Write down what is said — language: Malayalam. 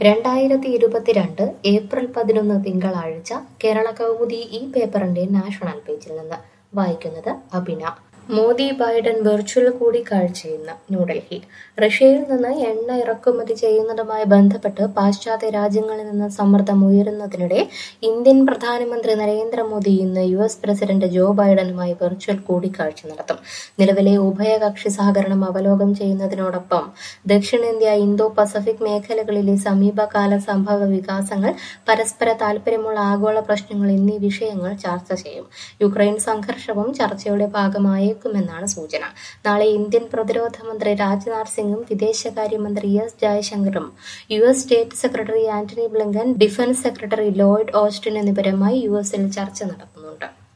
2022 ഏപ്രിൽ 11 തിങ്കളാഴ്ച കേരള കൗമുദി ഈ പേപ്പറിന്റെ നാഷണൽ പേജിൽ നിന്ന് വായിക്കുന്നത് അഭിന. മോദി ബൈഡൻ വെർച്വൽ കൂടിക്കാഴ്ച ഇന്ന് ന്യൂഡൽഹി. റഷ്യയിൽ നിന്ന് എണ്ണ ഇറക്കുമതി ചെയ്യുന്നതുമായി ബന്ധപ്പെട്ട് പാശ്ചാത്യ രാജ്യങ്ങളിൽ നിന്ന് സമ്മർദ്ദം ഉയരുന്നതിനിടെ ഇന്ത്യൻ പ്രധാനമന്ത്രി നരേന്ദ്രമോദി ഇന്ന് US പ്രസിഡന്റ് ജോ ബൈഡനുമായി വെർച്വൽ കൂടിക്കാഴ്ച നടത്തും. നിലവിലെ ഉഭയകക്ഷി സഹകരണം അവലോകനം ചെയ്യുന്നതിനോടൊപ്പം ദക്ഷിണേന്ത്യ, ഇന്തോ പസഫിക് മേഖലകളിലെ സമീപകാല സംഭവ വികാസങ്ങൾ, പരസ്പര താൽപര്യമുള്ള ആഗോള പ്രശ്നങ്ങൾ എന്നീ വിഷയങ്ങൾ ചർച്ച ചെയ്യും. യുക്രൈൻ സംഘർഷവും ചർച്ചയുടെ ഭാഗമായേക്കുമെന്നാണ് സൂചന. നാളെ ഇന്ത്യൻ പ്രതിരോധ മന്ത്രി രാജ്നാഥ് സിംഗും വിദേശകാര്യമന്ത്രി S ജയശങ്കറും US state secretary Antony Blinken, defence secretary Lloyd Austin എന്നിവരുമായി US-ൽ ചർച്ച നടത്തുന്നുണ്ട്.